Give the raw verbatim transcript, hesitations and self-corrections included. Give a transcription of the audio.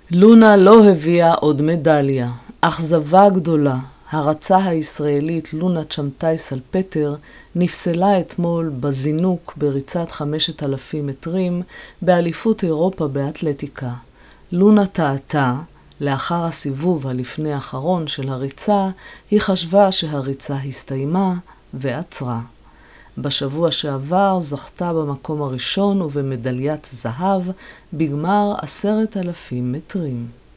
לונה לא הביאה עוד מדליה. אכזבה גדולה. הרצה הישראלית לונה צ'מטאי סלפטר נפסלה אתמול בזינוק בריצת חמשת אלפים מטרים באליפות אירופה באתלטיקה. לונה טעתה, לאחר הסיבוב הלפני האחרון של הריצה, היא חשבה שהריצה הסתיימה ועצרה. בשבוע שעבר זכתה במקום הראשון ובמדליית זהב בגמר עשרת אלפים מטרים.